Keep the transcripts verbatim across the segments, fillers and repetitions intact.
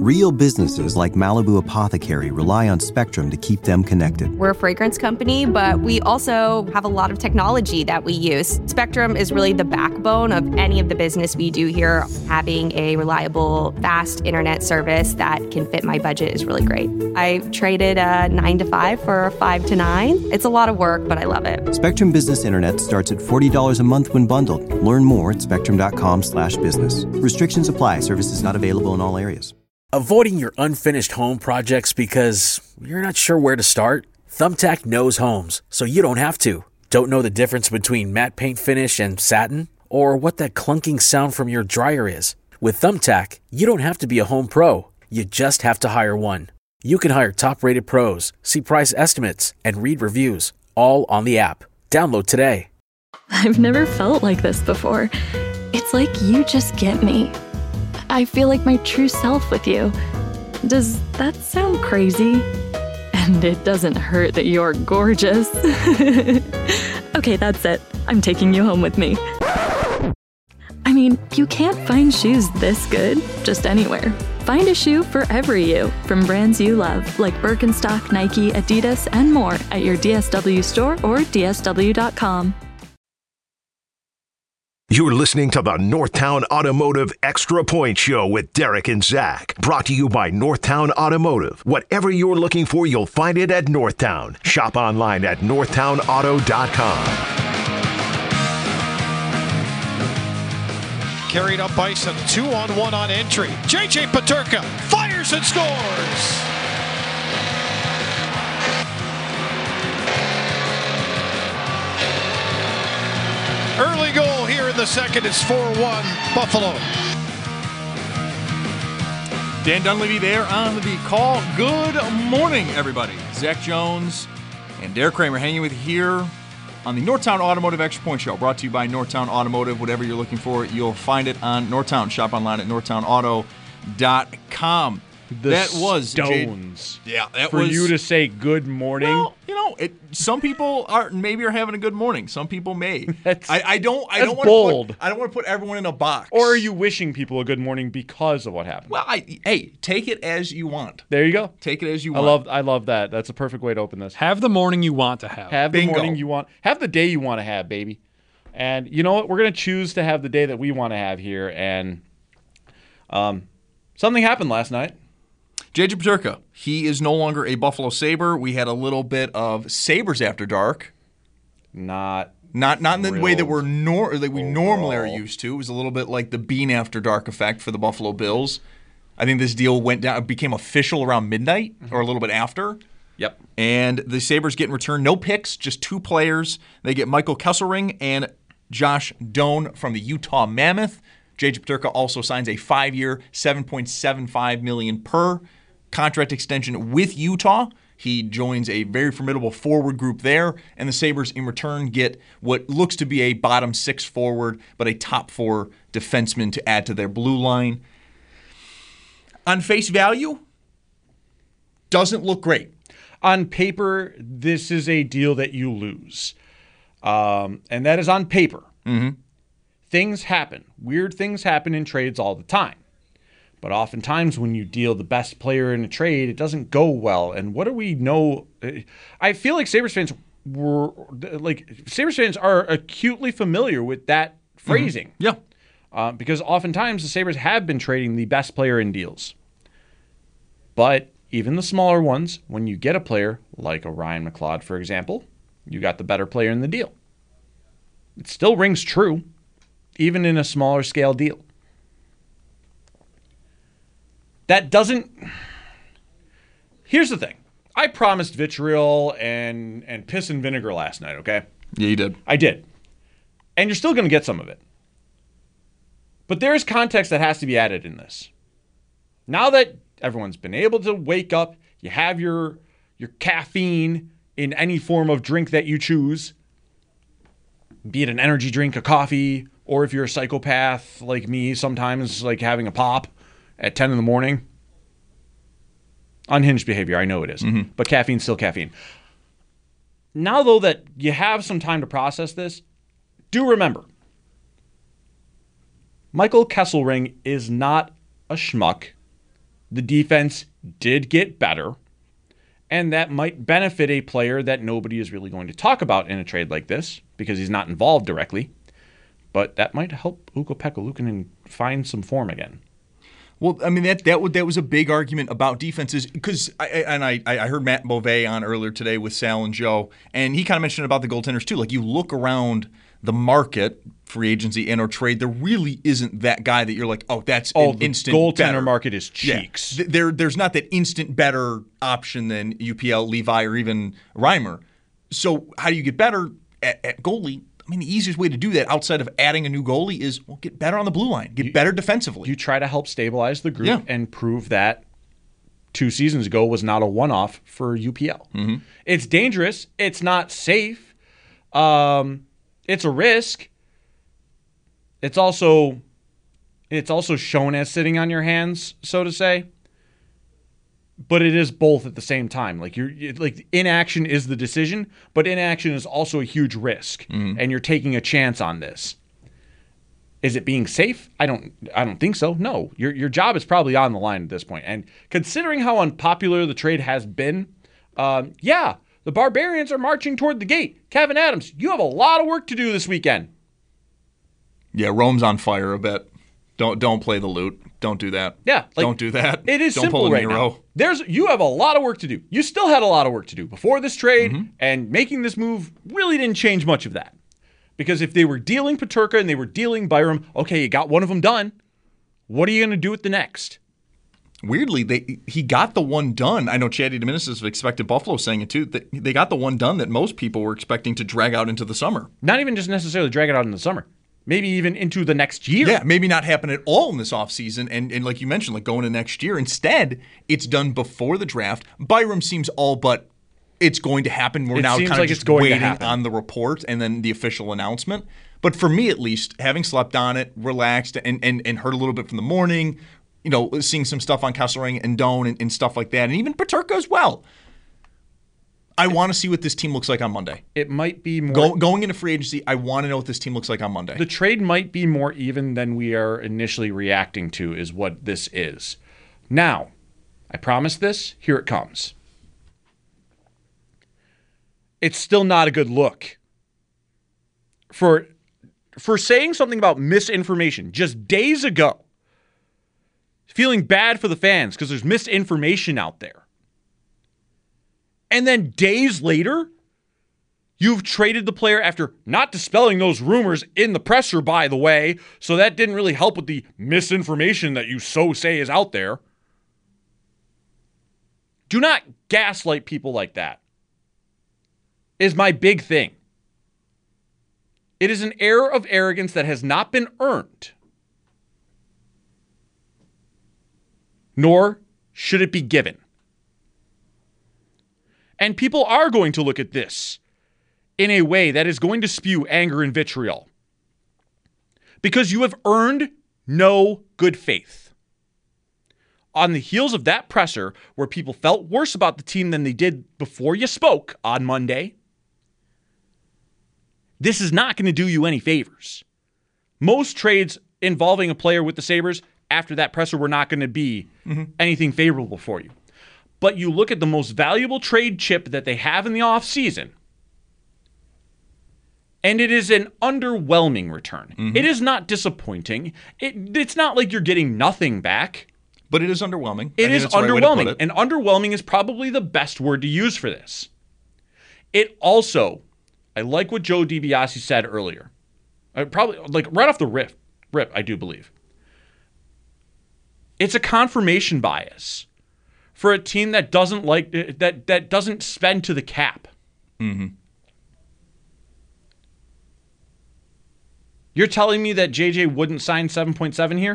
Real businesses like Malibu Apothecary rely on Spectrum to keep them connected. We're a fragrance company, but we also have a lot of technology that we use. Spectrum is really the backbone of any of the business we do here. Having a reliable, fast internet service that can fit my budget is really great. I traded a nine to five for a five to nine. It's a lot of work, but I love it. Spectrum Business Internet starts at forty dollars a month when bundled. Learn more at spectrum.com slash business. Restrictions apply. Services not available in all areas. Avoiding your unfinished home projects because you're not sure where to start? Thumbtack knows homes, so you don't have to. Don't know the difference between matte paint finish and satin? Or what that clunking sound from your dryer is? With Thumbtack, you don't have to be a home pro. You just have to hire one. You can hire top-rated pros, see price estimates, and read reviews, all on the app. Download today. I've never felt like this before. It's like you just get me. I feel like my true self with you. Does that sound crazy? And it doesn't hurt that you're gorgeous. Okay, that's it. I'm taking you home with me. I mean, you can't find shoes this good just anywhere. Find a shoe for every you from brands you love, like Birkenstock, Nike, Adidas, and more at your D S W store or D S W dot com. You're listening to the Northtown Automotive Extra Point Show with Derek and Zach. Brought to you by Northtown Automotive. Whatever you're looking for, you'll find it at Northtown. Shop online at northtown auto dot com. Carried up Bison, two on one on entry. J J Peterka fires and scores. Early goal here in the second. It's four one Buffalo. Dan Dunleavy there on the call. Good morning, everybody. Zach Jones and Derek Kramer hanging with you here on the Northtown Automotive Extra Point Show, brought to you by Northtown Automotive. Whatever you're looking for, you'll find it on Northtown. Shop online at northtown auto dot com. The that was Stones. Jade, yeah, that for was, you to say good morning. Well, you know, it, some people are maybe are having a good morning. Some people may. That's, I, I don't. I that's don't want bold. to. Put, I don't want to put everyone in a box. Or are you wishing people a good morning because of what happened? Well, I, hey, take it as you want. There you go. Take it as you I want. love. I love that. That's a perfect way to open this. Have the morning you want to have. Have Bingo. the morning you want. Have the day you want to have, baby. And you know what? We're gonna choose to have the day that we want to have here. And um, something happened last night. J J Peterka, he is no longer a Buffalo Sabre. We had a little bit of Sabres After Dark. Not not not in the thrilled. way that we're nor that we Overall. normally are used to. It was a little bit like the Bean After Dark effect for the Buffalo Bills. I think this deal went down, became official around midnight mm-hmm. or a little bit after. Yep. And the Sabres get in return no picks, just two players. They get Michael Kesselring and Josh Doan from the Utah Mammoth. J J Peterka also signs a five-year, seven point seven five million dollars per contract extension with Utah. He joins a very formidable forward group there, and the Sabres in return get what looks to be a bottom six forward, but a top four defenseman to add to their blue line. On face value, doesn't look great. On paper, this is a deal that you lose. Um, and that is on paper. Mm-hmm. Things happen. Weird things happen in trades all the time. But oftentimes when you deal the best player in a trade, it doesn't go well. And what do we know? I feel like Sabres fans were like Sabres fans are acutely familiar with that phrasing. Mm-hmm. Yeah. Uh, because oftentimes the Sabres have been trading the best player in deals. But even the smaller ones, when you get a player like a Ryan McLeod, for example, you got the better player in the deal. It still rings true, even in a smaller scale deal. That doesn't... Here's the thing. I promised vitriol and, and piss and vinegar last night, okay? Yeah, you did. I did. And you're still going to get some of it. But there's context that has to be added in this. Now that everyone's been able to wake up, you have your your caffeine in any form of drink that you choose, be it an energy drink, a coffee, or if you're a psychopath like me, sometimes like having a pop at ten in the morning. Unhinged behavior, I know it is. Mm-hmm. But caffeine's still caffeine. Now, though, that you have some time to process this, do remember, Michael Kesselring is not a schmuck The defense did get better, and that might benefit a player that nobody is really going to talk about in a trade like this because he's not involved directly. But that might help Ukko-Pekka Luukkonen find some form again. Well, I mean, that that, would, that was a big argument about defenses because, I, and I, I heard Matt Beauvais on earlier today with Sal and Joe, and he kind of mentioned about the goaltenders too. Like, you look around the market, free agency and or trade, there really isn't that guy that you're like, oh, that's oh, an the instant goaltender better. market is cheeks. Yeah. There, there's not that instant better option than U P L, Levi, or even Reimer. So how do you get better at, at goalie? I mean, the easiest way to do that outside of adding a new goalie is, well, get better on the blue line, get you, better defensively. You try to help stabilize the group yeah. and prove that two seasons ago was not a one-off for U P L. Mm-hmm. It's dangerous. It's not safe. Um, it's a risk. It's also, it's also shown as sitting on your hands, so to say. But it is both at the same time. Like you're like inaction is the decision, but inaction is also a huge risk, mm-hmm. and you're taking a chance on this. Is it being safe? I don't. I don't think so. No, your your job is probably on the line at this point. And considering how unpopular the trade has been, um, yeah, the Barbarians are marching toward the gate. Kevin Adams, you have a lot of work to do this weekend. Yeah, Rome's on fire a bit. Don't don't play the loot. Don't do that. Yeah, like, don't do that. It is don't simple pull a right Nero. now. There's you have a lot of work to do. You still had a lot of work to do before this trade, mm-hmm. and making this move really didn't change much of that. Because if they were dealing Peterka and they were dealing Byram, okay, you got one of them done. What are you going to do with the next? Weirdly, they he got the one done. I know Chatty Dominicus expected Buffalo saying it too. That they got the one done that most people were expecting to drag out into the summer. Not even just necessarily drag it out in the summer. Maybe even into the next year. Yeah, maybe not happen at all in this offseason. And, and like you mentioned, like going to next year. Instead, it's done before the draft. Byram seems all but it's going to happen. We're it now seems kind like of just it's going waiting to happen. on the report and then the official announcement. But for me, at least, having slept on it, relaxed, and, and, and heard a little bit from the morning, you know, seeing some stuff on Kesselring and Doan and, and stuff like that, and even Peterka as well. I want to see what this team looks like on Monday. It might be more... Go, going into free agency, I want to know what this team looks like on Monday. The trade might be more even than we are initially reacting to is what this is. Now, I promise this. Here it comes. It's still not a good look. For, for saying something about misinformation just days ago, feeling bad for the fans because there's misinformation out there. And then days later, you've traded the player after not dispelling those rumors in the presser, by the way, so that didn't really help with the misinformation that you so say is out there. Do not gaslight people like that, is my big thing. It is an air of arrogance that has not been earned, nor should it be given. And people are going to look at this in a way that is going to spew anger and vitriol. Because you have earned no good faith. On the heels of that presser, where people felt worse about the team than they did before you spoke on Monday, this is not going to do you any favors. Most trades involving a player with the Sabres after that presser were not going to be mm-hmm. anything favorable for you. But you look at the most valuable trade chip that they have in the offseason, and it is an underwhelming return. Mm-hmm. It is not disappointing. It, it's not like you're getting nothing back. But it is underwhelming. It is underwhelming. Right, and underwhelming is probably the best word to use for this. It also, I like what Joe DiBiase said earlier. I probably, like right off the rip, rip, I do believe. It's a confirmation bias for a team that doesn't like that that doesn't spend to the cap. Mm-hmm. You're telling me that J J wouldn't sign seven point seven here?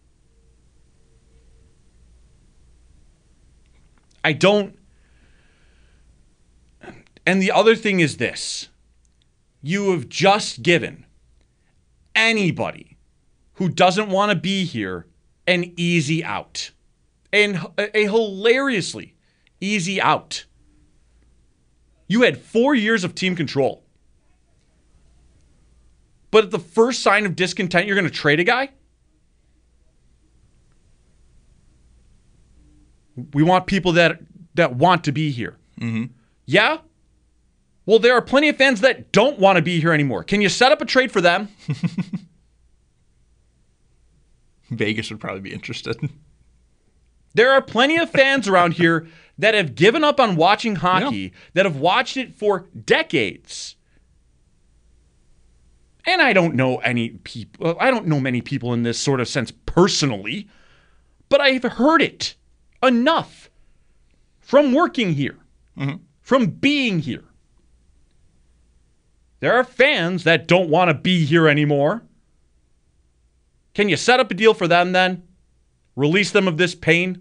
I don't. And the other thing is this. You have just given anybody who doesn't want to be here an easy out. And a, a hilariously easy out. You had four years of team control. But at the first sign of discontent, you're going to trade a guy? We want people that that want to be here. Mm-hmm. Yeah? Well, there are plenty of fans that don't want to be here anymore. Can you set up a trade for them? Vegas would probably be interested. There are plenty of fans around here that have given up on watching hockey, Yeah. that have watched it for decades. And I don't know any people, I don't know many people in this sort of sense personally, but I've heard it enough from working here, mm-hmm. from being here. There are fans that don't want to be here anymore. Can you set up a deal for them then? Release them of this pain?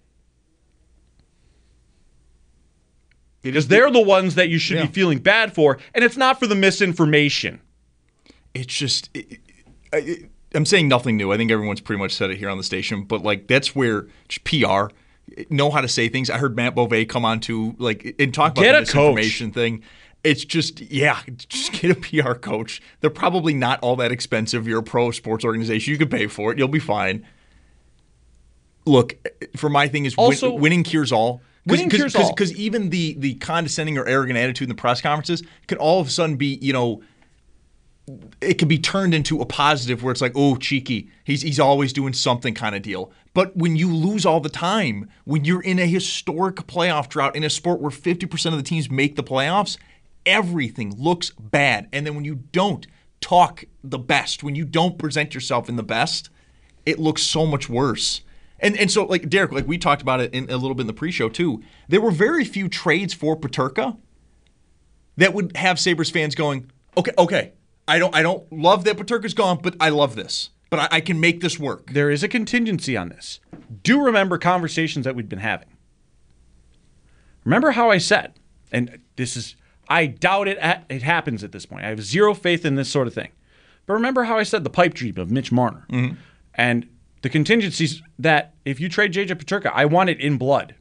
Because they're the ones that you should yeah. be feeling bad for, and it's not for the misinformation. It's just, it, it, I'm saying nothing new. I think everyone's pretty much said it here on the station, but like that's where just P R, know how to say things. I heard Matt Bove come on to like and talk about Get the a misinformation coach. thing. It's just, yeah, just get a P R coach. They're probably not all that expensive. You're a pro sports organization. You can pay for it. You'll be fine. Look, for my thing is Also, win, winning cures all. Winning cures all. Because even the, the condescending or arrogant attitude in the press conferences could all of a sudden be, you know, it can be turned into a positive where it's like, oh, cheeky. He's he's always doing something kind of deal. But when you lose all the time, when you're in a historic playoff drought in a sport where fifty percent of the teams make the playoffs, everything looks bad. And then when you don't talk the best, when you don't present yourself in the best, it looks so much worse. And and so, like, Derek, like we talked about it in, a little bit in the pre-show, too. There were very few trades for Peterka that would have Sabres fans going, okay, okay, I don't I don't love that Peterka's gone, but I love this. But I, I can make this work. There is a contingency on this. Do remember conversations that we'd been having. Remember how I said, and this is, I doubt it it happens at this point. I have zero faith in this sort of thing. But remember how I said the pipe dream of Mitch Marner. Mm-hmm. And the contingencies that if you trade J J Peterka, I want it in blood.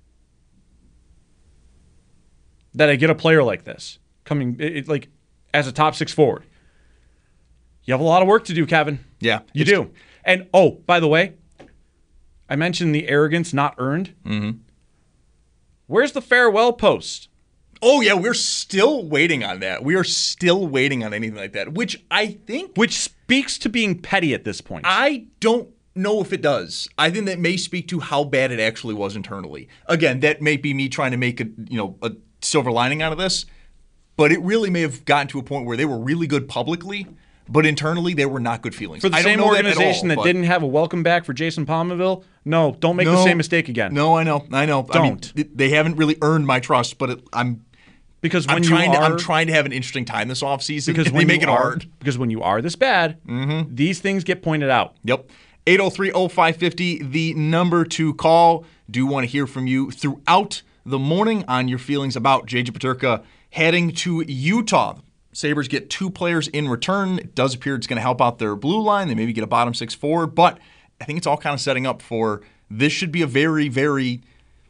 That I get a player like this coming, it, it, like, as a top six forward. You have a lot of work to do, Kevin. Yeah. You do. And, oh, by the way, I mentioned the arrogance not earned. Mm-hmm. Where's the farewell post? Oh, yeah, we're still waiting on that. We are still waiting on anything like that, which I think... Which speaks to being petty at this point. I don't know if it does. I think that may speak to how bad it actually was internally. Again, that may be me trying to make a, you know, a silver lining out of this, but it really may have gotten to a point where they were really good publicly, but internally they were not good feelings. For the I don't same know organization that, that all, didn't have a welcome back for Jason Palmerville, no, don't make no, the same mistake again. No, I know, I know. Don't. I mean, they haven't really earned my trust, but it, I'm because when I'm trying you are, to I'm trying to have an interesting time this offseason. Because and when they make you it are, hard. Because when you are this bad, mm-hmm. these things get pointed out. Yep. eight oh three oh five five oh, the number to call. Do want to hear from you throughout the morning on your feelings about J J Peterka heading to Utah. Sabres get two players in return. It does appear it's going to help out their blue line. They maybe get a bottom six forward, but I think it's all kind of setting up for this should be a very, very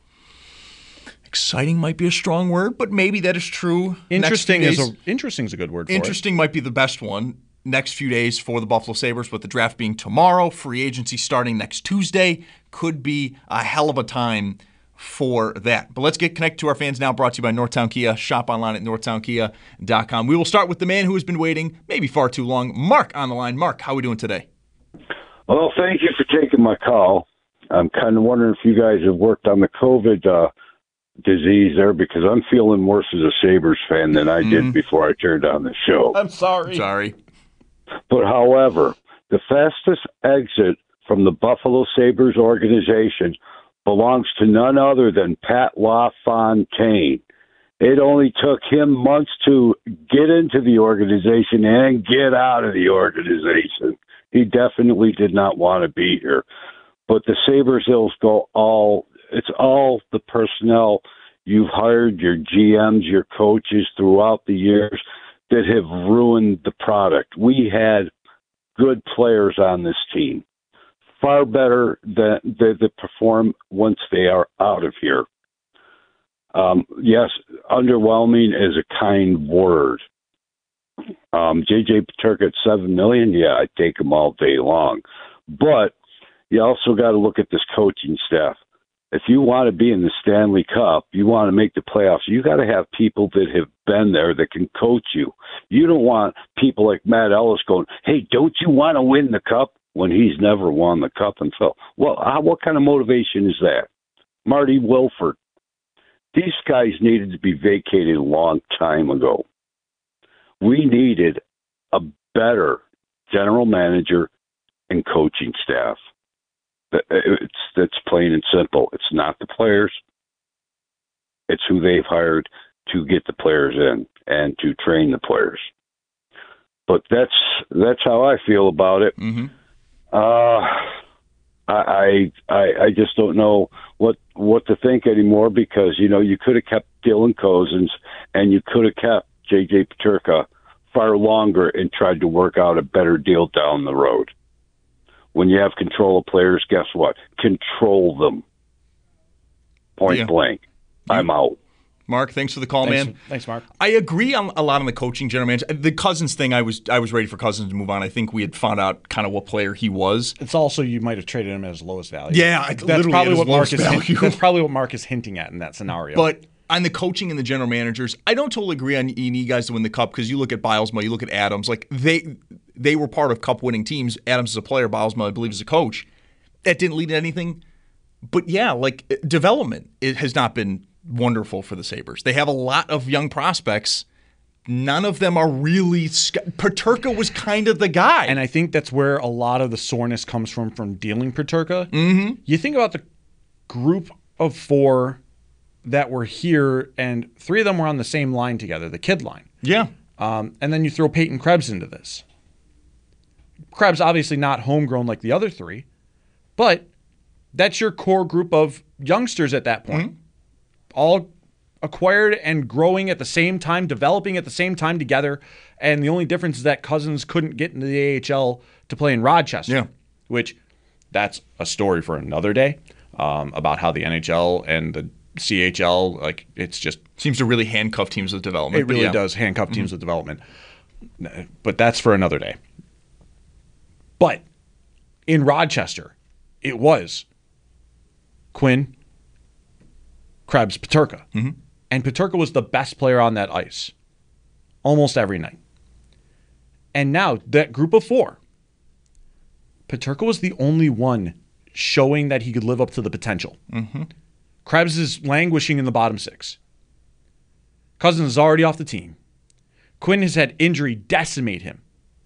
exciting might be a strong word, but maybe that is true. Interesting is a interesting is a good word for Interesting it. might be the best one. Next few days for the Buffalo Sabres, with the draft being tomorrow, free agency starting next Tuesday, could be a hell of a time for that. But let's get connected to our fans now, brought to you by Northtown Kia. Shop online at northtown kia dot com. We will start with the man who has been waiting maybe far too long, Mark on the line. Mark, how are we doing today? Well, thank you for taking my call. I'm kind of wondering if you guys have worked on the COVID uh, disease there, because I'm feeling worse as a Sabres fan than I did mm. before I turned on the show. I'm sorry. Sorry. But however, the fastest exit from the Buffalo Sabres organization belongs to none other than Pat LaFontaine. It only took him months to get into the organization and get out of the organization. He definitely did not want to be here. But the Sabres ills go all, it's all the personnel you've hired, your G Ms, your coaches throughout the years that have ruined the product. We had good players on this team, far better than they, they perform once they are out of here. Um, yes, underwhelming is a kind word. Um, J J Peterka at seven million dollars, yeah, I'd take him all day long. But you also got to look at this coaching staff. If you want to be in the Stanley Cup, you want to make the playoffs, you got to have people that have been there that can coach you. You don't want people like Matt Ellis going, hey, don't you want to win the Cup, when he's never won the Cup himself? Well, how, what kind of motivation is that? Marty Wilford. These guys needed to be vacated a long time ago. We needed a better general manager and coaching staff. It's that's plain and simple. It's not the players. It's who they've hired to get the players in and to train the players. But that's that's how I feel about it. Mm-hmm. Uh, I, I I just don't know what what to think anymore, because you know you could have kept Dylan Cozens and you could have kept J J Peterka far longer and tried to work out a better deal down the road. When you have control of players, guess what? Control them. Point yeah. blank. I'm out. Mark, thanks for the call, thanks, man. Thanks, Mark. I agree on a lot on the coaching, general manager. The Cousins thing, I was I was ready for Cousins to move on. I think we had found out kind of what player he was. It's also you might have traded him at his lowest value. Yeah, that's probably what Mark is. Value. That's probably what Mark is hinting at in that scenario. But on the coaching and the general managers, I don't totally agree on you need guys to win the Cup, because you look at Bilesma, you look at Adams, like they they were part of Cup winning teams. Adams is a player, Bilesma, I believe, is a coach. That didn't lead to anything. But yeah, like development, it has not been wonderful for the Sabres. They have a lot of young prospects. None of them are really. Peterka was kind of the guy, and I think that's where a lot of the soreness comes from from dealing Peterka. Mm-hmm. You think about the group of four that were here, and three of them were on the same line together, the kid line. Yeah, um, and then you throw Peyton Krebs into this. Krebs obviously not homegrown like the other three, but that's your core group of youngsters at that point. Mm-hmm. All acquired and growing at the same time, developing at the same time together. And the only difference is that Cousins couldn't get into the A H L to play in Rochester, yeah. which that's a story for another day, um, about how the N H L and the C H L, like it's just seems to really handcuff teams with development. It really yeah. does handcuff teams mm-hmm. with development. But that's for another day. But in Rochester, it was Quinn, Krebs, Peterka. Mm-hmm. And Peterka was the best player on that ice almost every night. And now that group of four, Peterka was the only one showing that he could live up to the potential. Mm-hmm. Krebs is languishing in the bottom six. Cousins is already off the team. Quinn has had injury decimate him.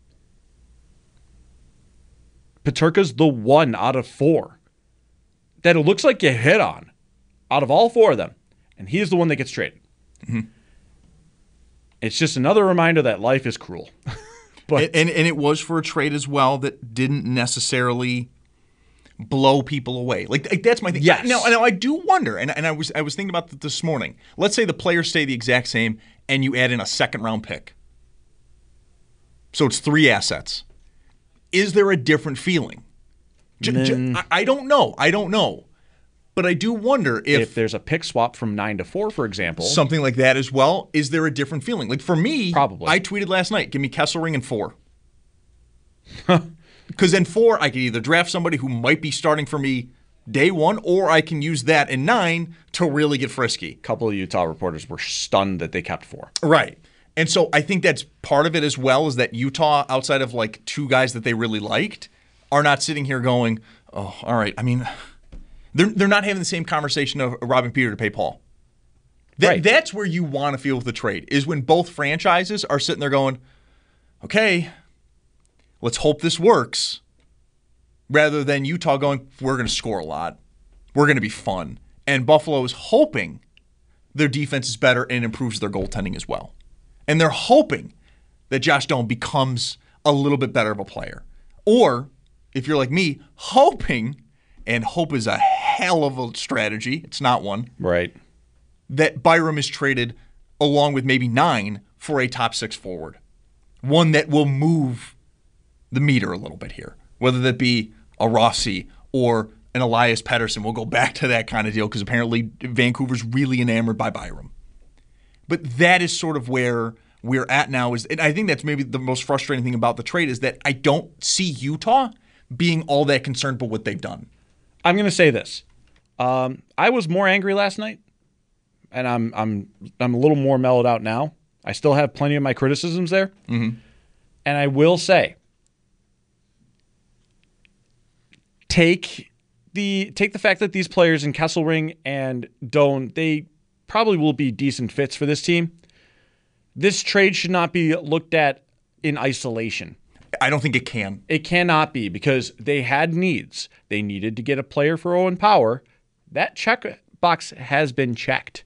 Peterka's the one out of four that it looks like you hit on out of all four of them, and he is the one that gets traded. Mm-hmm. It's just another reminder that life is cruel. but and, and and it was for a trade as well that didn't necessarily blow people away. Like, like that's my thing. Yes. Now, now I do wonder, and, and I was I was thinking about this morning. Let's say the players stay the exact same, and you add in a second round pick. So it's three assets. Is there a different feeling? J- j- I, I don't know. I don't know. But I do wonder if, if there's a pick swap from nine to four, for example, something like that as well. Is there a different feeling? Like for me, probably. I tweeted last night, give me Kesselring and four. Because in four, I can either draft somebody who might be starting for me day one, or I can use that in nine to really get frisky. A couple of Utah reporters were stunned that they kept four. Right. And so I think that's part of it as well, is that Utah, outside of like two guys that they really liked, are not sitting here going, oh, all right. I mean, they're they're not having the same conversation of robbing Peter to pay Paul. That, right. That's where you want to feel with the trade, is when both franchises are sitting there going, okay, let's hope this works, rather than Utah going, we're going to score a lot. We're going to be fun. And Buffalo is hoping their defense is better and improves their goaltending as well. And they're hoping that Josh Doan becomes a little bit better of a player. Or, if you're like me, hoping, and hope is a hell of a strategy, it's not one, right? that Byram is traded along with maybe nine for a top six forward. One that will move the meter a little bit here. Whether that be a Rossi or an Elias Pettersson. We'll go back to that kind of deal, because apparently Vancouver's really enamored by Byram. But that is sort of where we're at now. Is, and I think that's maybe the most frustrating thing about the trade, is that I don't see Utah being all that concerned about what they've done. I'm going to say this. Um, I was more angry last night, and I'm I'm I'm a little more mellowed out now. I still have plenty of my criticisms there, mm-hmm. and I will say, take the take the fact that these players in Kesselring and Doan, they probably will be decent fits for this team. This trade should not be looked at in isolation. I don't think it can. It cannot be, because they had needs. They needed to get a player for Owen Power. That check box has been checked.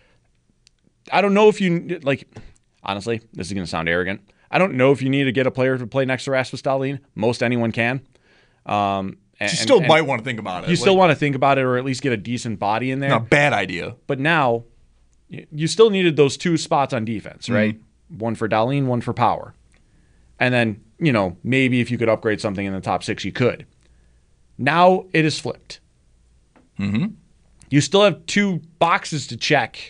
I don't know if you, like, honestly, this is going to sound arrogant. I don't know if you need to get a player to play next to Rasmus Dahlin. Most anyone can. Um, and, you still and, might and want to think about it. You like, still want to think about it, or at least get a decent body in there. Not a bad idea. But now, you still needed those two spots on defense, right? Mm-hmm. One for Dahlin, one for Power. And then, you know, maybe if you could upgrade something in the top six, you could. Now it is flipped. Mm-hmm. You still have two boxes to check,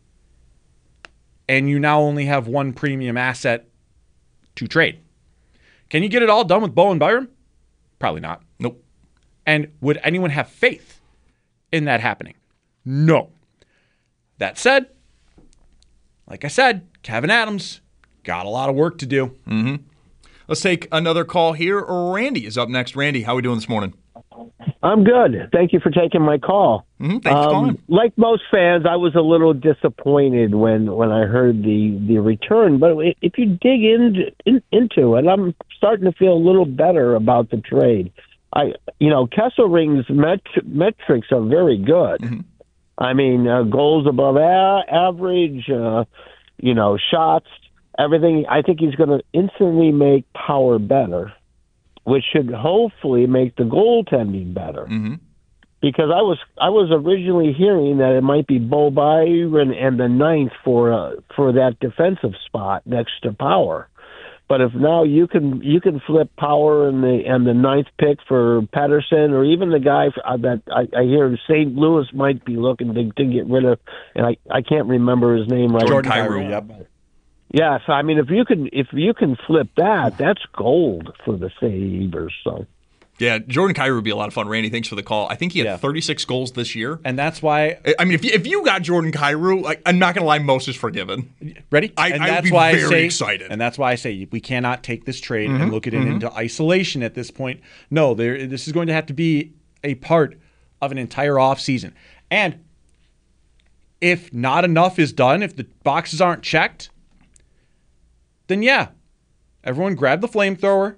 and you now only have one premium asset to trade. Can you get it all done with Bowen Byram? Probably not. Nope. And would anyone have faith in that happening? No. That said, like I said, Kevyn Adams got a lot of work to do. Mm-hmm. Let's take another call here. Randy is up next. Randy, how are we doing this morning? I'm good. Thank you for taking my call. Mm-hmm. Thanks um, for calling. Like most fans, I was a little disappointed when, when I heard the, the return. But if you dig in, in, into it, I'm starting to feel a little better about the trade. I, you know, Kesselring's met, metrics are very good. Mm-hmm. I mean, uh, goals above a- average, uh, you know, shots, everything. I think he's going to instantly make Power better, which should hopefully make the goaltending better. Mm-hmm. Because I was I was originally hearing that it might be Bo Byron and the ninth for uh, for that defensive spot next to Power. But if now you can you can flip Power and the and the ninth pick for Pettersson, or even the guy for, uh, that I, I hear Saint Louis might be looking to, to get rid of, and I, I can't remember his name right. Jordan Kyrou. Yep. Yes, I mean if you can if you can flip that, that's gold for the Sabres. So. Yeah, Jordan Kyrou would be a lot of fun. Randy, thanks for the call. I think he had yeah. thirty-six goals this year. And that's why... I mean, if you, if you got Jordan Kyrou, like, I'm not going to lie, most is forgiven. Ready? I, and I that's would be why very I say, excited. And that's why I say we cannot take this trade mm-hmm. and look at it mm-hmm. into isolation at this point. No, there. This is going to have to be a part of an entire offseason. And if not enough is done, if the boxes aren't checked, then yeah, everyone grab the flamethrower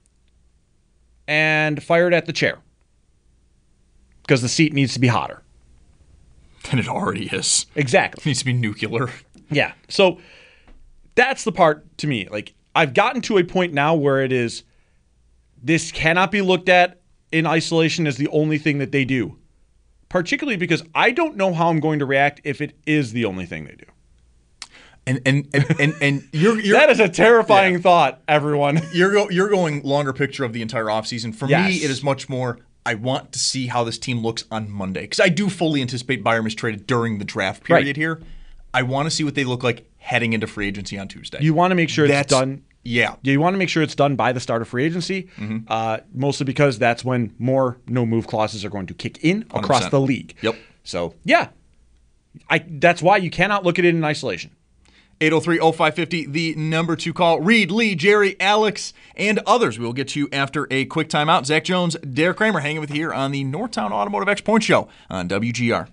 and fire it at the chair, because the seat needs to be hotter. And it already is. Exactly. It needs to be nuclear. Yeah. So that's the part to me. Like, I've gotten to a point now where it is, this cannot be looked at in isolation as the only thing that they do. Particularly because I don't know how I'm going to react if it is the only thing they do. And and and and, and you're, you're that is a terrifying yeah. thought, everyone. You're go, you're going longer picture of the entire offseason. For yes. me, it is much more, I want to see how this team looks on Monday. Because I do fully anticipate Byram is traded during the draft period right. here. I want to see what they look like heading into free agency on Tuesday. You want to make sure That's, it's done. Yeah. You want to make sure it's done by the start of free agency, mm-hmm. uh, mostly because that's when more no-move clauses are going to kick in across one hundred percent the league. Yep. So, yeah. I. That's why you cannot look at it in isolation. eight oh three oh five five oh, the number to call. Reed, Lee, Jerry, Alex, and others. We will get to you after a quick timeout. Zach Jones, Derek Kramer hanging with you here on the Northtown Automotive X Point Show on W G R.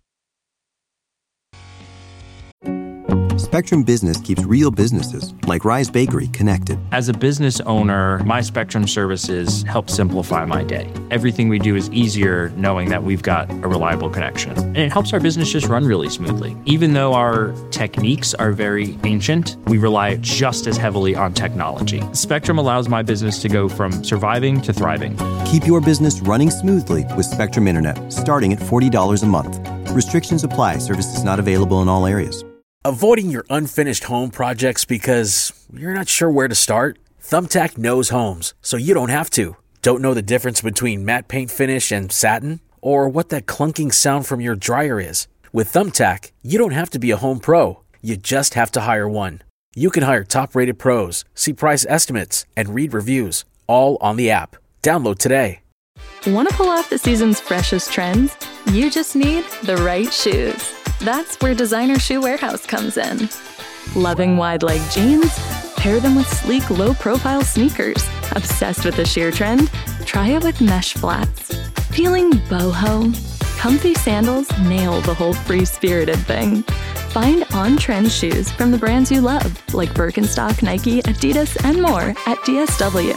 Spectrum Business keeps real businesses, like Rise Bakery, connected. As a business owner, my Spectrum services help simplify my day. Everything we do is easier knowing that we've got a reliable connection. And it helps our business just run really smoothly. Even though our techniques are very ancient, we rely just as heavily on technology. Spectrum allows my business to go from surviving to thriving. Keep your business running smoothly with Spectrum Internet, starting at forty dollars a month. Restrictions apply. Services not available in all areas. Avoiding your unfinished home projects because you're not sure where to start? Thumbtack knows homes, so you don't have to. Don't know the difference between matte paint finish and satin? Or what that clunking sound from your dryer is? With Thumbtack, you don't have to be a home pro. You just have to hire one. You can hire top-rated pros, see price estimates, and read reviews, all on the app. Download today. Want to pull off the season's freshest trends? You just need the right shoes. That's where Designer Shoe Warehouse comes in. Loving wide leg jeans? Pair them with sleek, low-profile sneakers. Obsessed with the sheer trend? Try it with mesh flats. Feeling boho? Comfy sandals nail the whole free-spirited thing. Find on-trend shoes from the brands you love, like Birkenstock, Nike, Adidas, and more at D S W.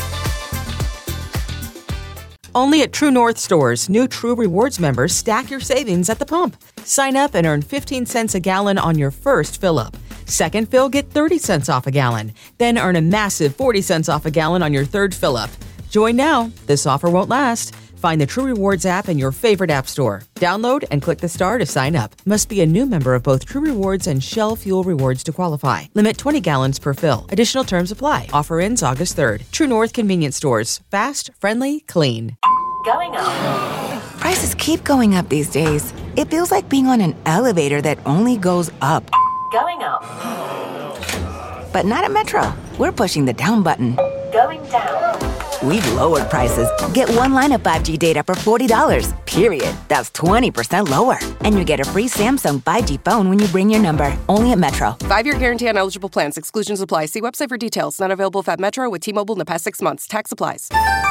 Only at True North stores, new True Rewards members stack your savings at the pump. Sign up and earn fifteen cents a gallon on your first fill-up. Second fill, get thirty cents off a gallon. Then earn a massive forty cents off a gallon on your third fill-up. Join now. This offer won't last. Find the True Rewards app in your favorite app store. Download and click the star to sign up. Must be a new member of both True Rewards and Shell Fuel Rewards to qualify. Limit twenty gallons per fill. Additional terms apply. Offer ends August third. True North Convenience Stores. Fast, friendly, clean. Going up. Prices keep going up these days. It feels like being on an elevator that only goes up. Going up. But not at Metro. We're pushing the down button. Going down. We've lowered prices. Get one line of five G data for forty dollars, period. That's twenty percent lower. And you get a free Samsung five G phone when you bring your number. Only at Metro. Five-year guarantee on eligible plans. Exclusions apply. See website for details. Not available if at Metro with T-Mobile in the past six months. Tax applies.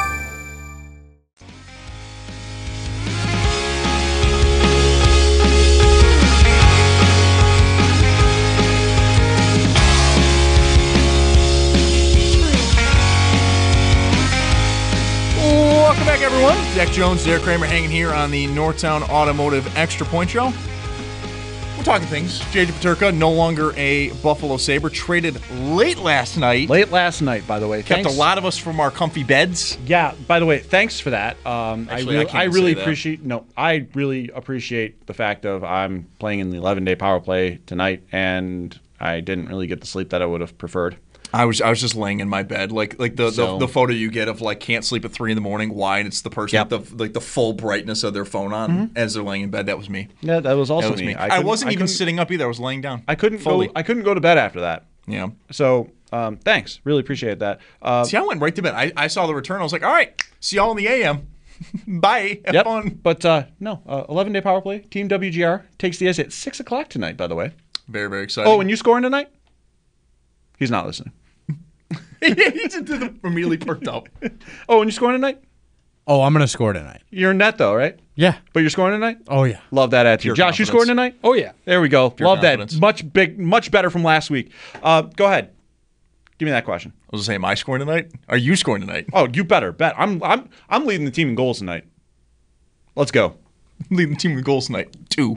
Welcome back, everyone. Zach Jones, Derek Kramer hanging here on the Northtown Automotive Extra Point Show. We're talking things. J J Peterka, no longer a Buffalo Sabre, traded late last night. Late last night, by the way. Kept Thanks. a lot of us from our comfy beds. Yeah, by the way, thanks for that. Um, Actually, I, I re- can't I really say that. appreciate no, I really appreciate the fact of I'm playing in the eleven-day power play tonight, and I didn't really get the sleep that I would have preferred. I was I was just laying in my bed, like like the, So- the the photo you get of like can't sleep at three in the morning. Why? And it's the person Yep. with the like the full brightness of their phone on Mhm. as they're laying in bed. That was me. Yeah, that was also That was me. me. I I, couldn't- wasn't I even couldn't- sitting up either. I was laying down. I couldn't fully. go. I couldn't go to bed after that. Yeah. So um, thanks, really appreciate that. Uh, See, I went right to bed. I, I saw the return. I was like, all right, see y'all in the A M. Bye. Have yep. fun. But uh, no, uh, eleven-day power play. Team W G R takes the ice at six o'clock tonight. By the way. Very very exciting. Oh, and you scoring tonight? He's not listening. He just immediately perked up. Oh, and you scoring tonight? Oh, I'm gonna score tonight. You're in net though, right? Yeah. But you're scoring tonight? Oh yeah. Love that attitude. Pure Josh, you confidence. scoring tonight? Oh yeah. There we go. Pure Love confidence. that. Much big, much better from last week. Uh, go ahead. Give me that question. I was gonna say, am I scoring tonight? Are you scoring tonight? Oh, you better bet. I'm, I'm, I'm leading the team in goals tonight. Let's go. Leading the team with goals tonight. Two.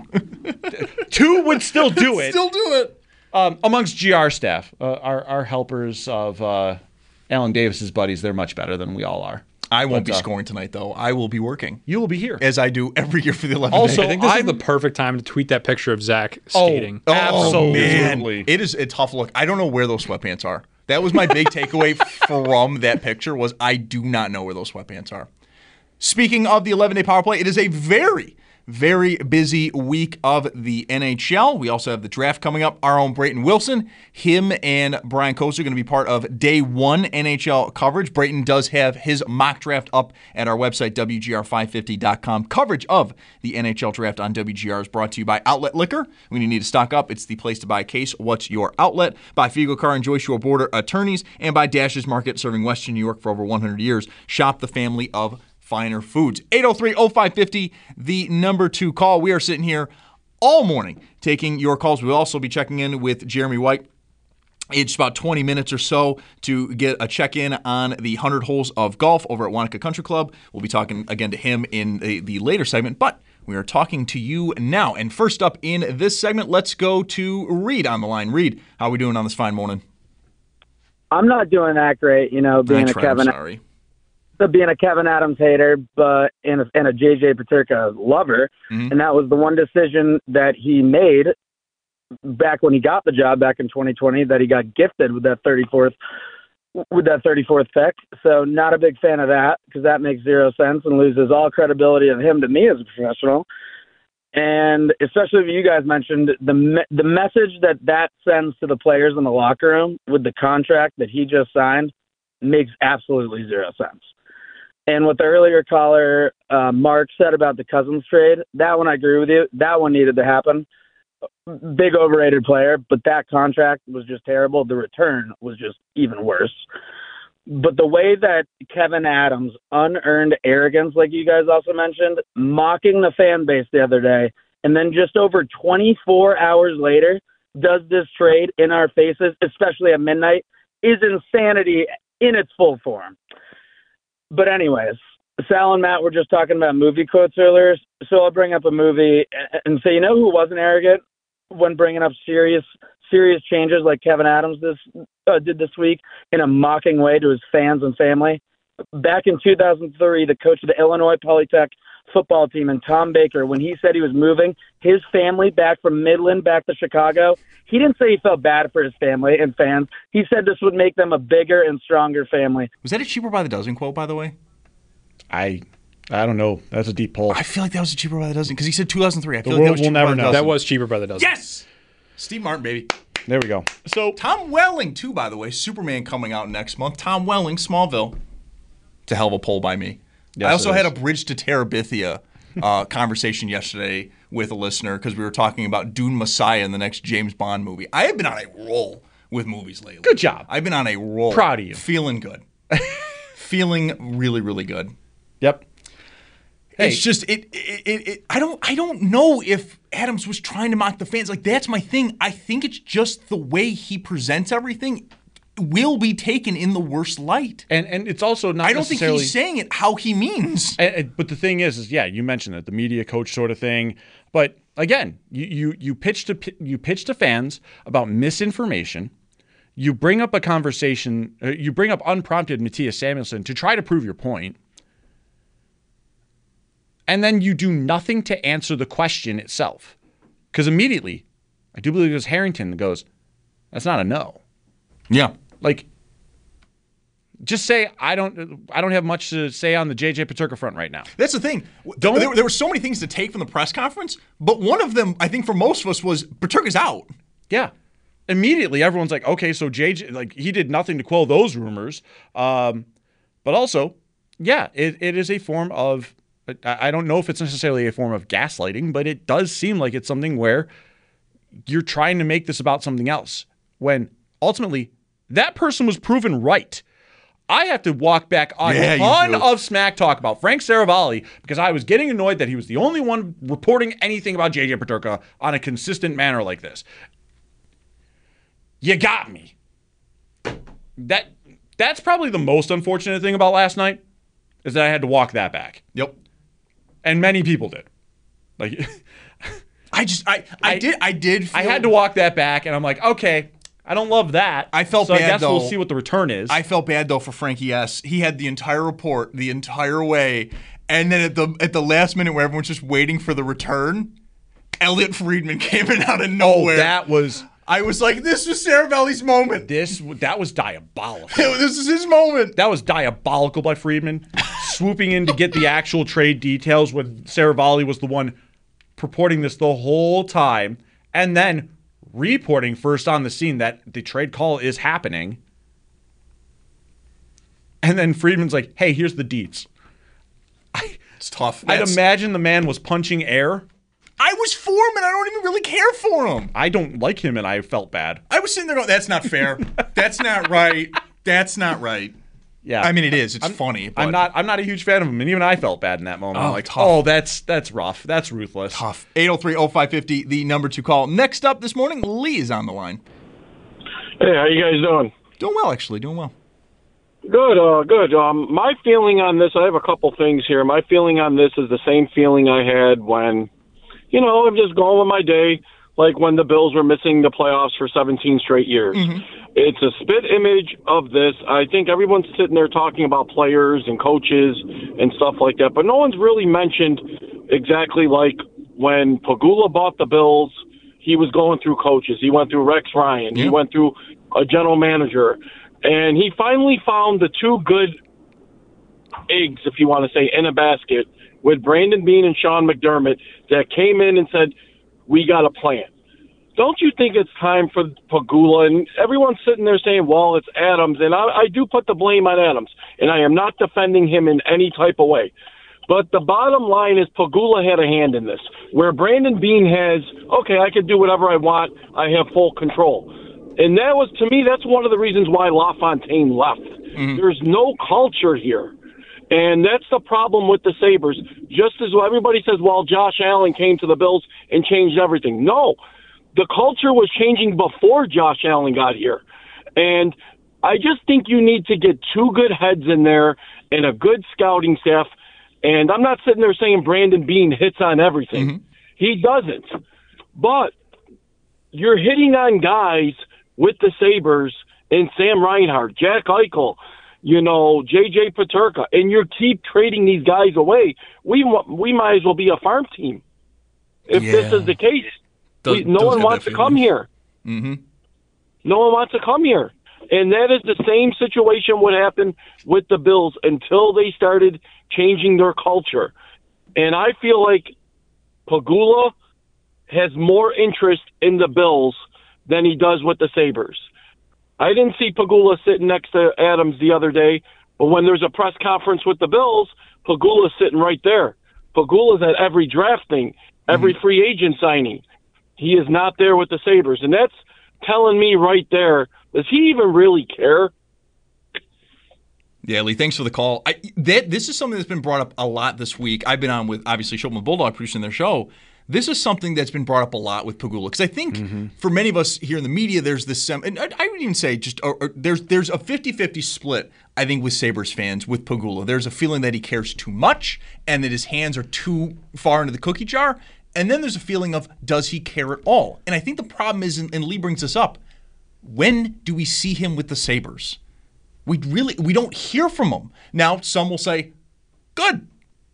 Two would still do it. Still do it. Um, amongst G R staff, uh, our, our helpers of uh, Alan Davis's buddies, they're much better than we all are. I won't But, be uh, scoring tonight, though. I will be working. You will be here. As I do every year for the eleventh Also, day. I think this I'm- is the perfect time to tweet that picture of Zach Oh, skating. Oh, Absolutely. man. It is a tough look. I don't know where those sweatpants are. That was my big takeaway from that picture was I do not know where those sweatpants are. Speaking of the eleven-day power play, it is a very, very busy week of the N H L. We also have the draft coming up. Our own Brayton Wilson, him and Brian Kozer are going to be part of day one N H L coverage. Brayton does have his mock draft up at our website, W G R five fifty dot com. Coverage of the N H L draft on W G R is brought to you by Outlet Liquor. When you need to stock up, it's the place to buy a case. What's your outlet? By Figo Car and Joyce Shore Border Attorneys, and by Dash's Market, serving Western New York for over one hundred years. Shop the family of finer foods. eight oh three oh five fifty, the number two call. We are sitting here all morning taking your calls. We'll also be checking in with Jeremy White. It's about twenty minutes or so to get a check-in on the one hundred holes of golf over at Wanaka Country Club. We'll be talking again to him in the, the later segment, but we are talking to you now. And first up in this segment, let's go to Reed on the line. Reed, how are we doing on this fine morning? I'm not doing that great, you know, being I a tried, Kevin I'm sorry. being a Kevin Adams hater, but and a, and a J J Peterka lover, Mhm. and that was the one decision that he made back when he got the job back in twenty twenty that he got gifted with that thirty-fourth with that thirty-fourth pick. So not a big fan of that because that makes zero sense and loses all credibility of him to me as a professional. And especially if you guys mentioned the me- the message that that sends to the players in the locker room with the contract that he just signed makes absolutely zero sense. And what the earlier caller, uh, Mark, said about the Cousins trade, that one I agree with you. That one needed to happen. Big overrated player, but that contract was just terrible. The return was just even worse. But the way that Kevin Adams, unearned arrogance, like you guys also mentioned, mocking the fan base the other day, and then just over twenty-four hours later does this trade in our faces, especially at midnight, is insanity in its full form. But anyways, Sal and Matt were just talking about movie quotes earlier, so I'll bring up a movie and say, you know who wasn't arrogant when bringing up serious serious changes like Kevin Adams this uh, did this week in a mocking way to his fans and family? Back in two thousand three, the coach of the Illinois Polytech football team, and Tom Baker, when he said he was moving his family back from Midland back to Chicago, he didn't say he felt bad for his family and fans. He said this would make them a bigger and stronger family. Was that a cheaper by the dozen quote, by the way? I I don't know. That's a deep pull. I feel like that was a cheaper by the dozen because he said two thousand three. I feel The like that world was will cheaper never by the know. dozen. That was cheaper by the dozen. Yes! Steve Martin, baby. There we go. So Tom Welling, too, by the way. Superman coming out next month. Tom Welling, Smallville. It's a hell of a poll by me. Yes, I also it had is. a Bridge to Terabithia uh, conversation yesterday with a listener because we were talking about Dune Messiah in the next James Bond movie. I have been on a roll with movies lately. Good job. I've been on a roll. Proud of you. Feeling good. Feeling really, really good. Yep. Hey. It's just it, it, it, it. I don't. I don't know if Adams was trying to mock the fans. Like that's my thing. I think it's just the way he presents everything will be taken in the worst light. And and it's also not. I don't think necessarily, he's saying it how he means. And, and- but the thing is, is yeah, you mentioned it, the media coach sort of thing. But again, you you you pitch to you pitch to fans about misinformation. You bring up a conversation. Uh, you bring up unprompted Matthias Samuelson to try to prove your point. And then you do nothing to answer the question itself. Because immediately, I do believe it was Harrington that goes, that's not a no. Yeah. Like, just say, I don't I don't have much to say on the J J Peterka front right now. That's the thing. Don't- there, there were so many things to take from the press conference, but one of them, I think for most of us, was Peterka's out. Yeah. Immediately, everyone's like, okay, so J J, like, he did nothing to quell those rumors. Um, but also, yeah, it, it is a form of, I I don't know if it's necessarily a form of gaslighting, but it does seem like it's something where you're trying to make this about something else when ultimately that person was proven right. I have to walk back on Yeah, a you ton do. of smack talk about Frank Saravalli because I was getting annoyed that he was the only one reporting anything about J J Peterka on a consistent manner like this. You got me. That that's probably the most unfortunate thing about last night is that I had to walk that back. Yep. And many people did. Like I just I I, I- did I did feel, I had to walk that back and I'm like, okay, I don't love that. I felt so bad I guess though. we'll see what the return is. I felt bad though for Frankie S. He had the entire report the entire way, and then at the at the last minute where everyone's just waiting for the return, Elliot Friedman came in out of oh, nowhere. that was I was like, this was Saravalli's moment. this that was diabolical. This is his moment. That was diabolical by Friedman, swooping in to get the actual trade details when Saravalli was the one purporting this the whole time, and then reporting first on the scene that the trade call is happening. And then Friedman's like, hey, here's the deets. It's tough. I'd That's- imagine the man was punching air. I was for him, and I don't even really care for him. I don't like him, and I felt bad. I was sitting there going, that's not fair. That's not right. That's not right. Yeah, I mean, it is. It's funny. But I'm not. I'm not a huge fan of him, and even I felt bad in that moment. Oh, I'm like, tough. oh, that's that's rough. That's ruthless. Tough. eight oh three oh five five oh, the number two call. Next up this morning, Lee is on the line. Hey, how you guys doing? Doing well, actually. Doing well. Good, uh, good. Um, my feeling on this, I have a couple things here. My feeling on this is the same feeling I had when, you know, I'm just going with my day, like when the Bills were missing the playoffs for seventeen straight years. Mm-hmm. It's a spit image of this. I think everyone's sitting there talking about players and coaches and stuff like that, but no one's really mentioned exactly like when Pagula bought the Bills, he was going through coaches. He went through Rex Ryan. Yeah. He went through a general manager. And he finally found the two good eggs, if you want to say, in a basket with Brandon Beane and Sean McDermott that came in and said, we got a plan. don't you think it's time for Pegula? And everyone's sitting there saying, well, it's Adams. And I, I do put the blame on Adams. And I am not defending him in any type of way. But the bottom line is Pegula had a hand in this, where Brandon Beane has, okay, I can do whatever I want. I have full control. And that was, to me, that's one of the reasons why LaFontaine left. Mm-hmm. There's no culture here. And that's the problem with the Sabres. Just as everybody says, well, Josh Allen came to the Bills and changed everything. No, the culture was changing before Josh Allen got here. And I just think you need to get two good heads in there and a good scouting staff. And I'm not sitting there saying Brandon Beane hits on everything. Mm-hmm. He doesn't. But you're hitting on guys with the Sabres and Sam Reinhart, Jack Eichel, you know, J J Peterka, and you keep trading these guys away. We we might as well be a farm team if yeah. this is the case. Does, we, no one wants to come here. Mm-hmm. No one wants to come here. And that is the same situation what happened with the Bills until they started changing their culture. And I feel like Pegula has more interest in the Bills than he does with the Sabres. I didn't see Pegula sitting next to Adams the other day, but when there's a press conference with the Bills, Pegula's sitting right there. Pegula's at every draft thing, every mm-hmm. free agent signing. He is not there with the Sabres. And that's telling me right there, does he even really care? Yeah, Lee, thanks for the call. I, that, this is something that's been brought up a lot this week. I've been on with, obviously, Schultman Bulldog producing their show. This is something that's been brought up a lot with Pegula. Because I think mm-hmm. for many of us here in the media, there's this, um, and I, I would even say just or, or there's there's a fifty-fifty split, I think, with Sabres fans with Pegula. There's a feeling that he cares too much and that his hands are too far into the cookie jar. And then there's a feeling of, does he care at all? And I think the problem is, and Lee brings this up, when do we see him with the Sabres? We really we don't hear from him. Now, some will say, good.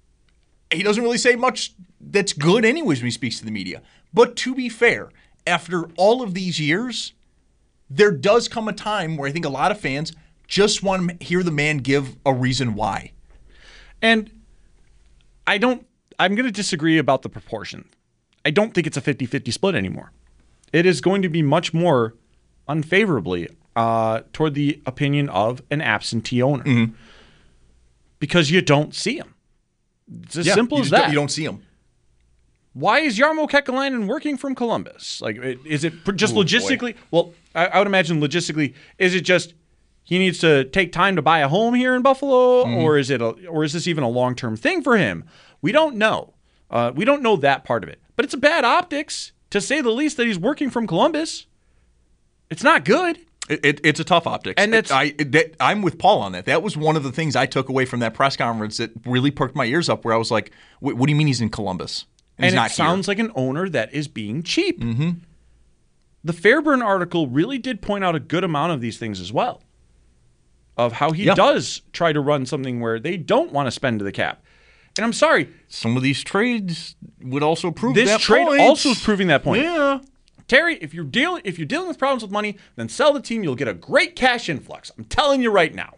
He doesn't really say much that's good anyways when he speaks to the media. But to be fair, after all of these years, there does come a time where I think a lot of fans just want to hear the man give a reason why. And I don't, I'm going to disagree about the proportion. I don't think it's a fifty-fifty split anymore. It is going to be much more unfavorably uh, toward the opinion of an absentee owner. Mm-hmm. Because you don't see him. It's as yeah, simple as that. that. Don't, you don't see him. Why is Jarmo Kekalainen working from Columbus? Like, is it just Ooh, logistically? Boy. Well, I, I would imagine logistically, is it just he needs to take time to buy a home here in Buffalo, mm-hmm. or is it, a, or is this even a long-term thing for him? We don't know. Uh, we don't know that part of it. But it's a bad optics, to say the least, that he's working from Columbus. It's not good. It, it, it's a tough optics. And it's, I, that, I'm with Paul on that. That was one of the things I took away from that press conference that really perked my ears up, where I was like, what, what do you mean he's in Columbus? And, and he's not it sounds here? like an owner that is being cheap. Mm-hmm. The Fairburn article really did point out a good amount of these things as well, of how he yeah. does try to run something where they don't want to spend to the cap. And I'm sorry. Some of these trades would also prove this that trade point. also is proving that point. Yeah. Terry, if you're dealing if you're dealing with problems with money, then sell the team. You'll get a great cash influx. I'm telling you right now.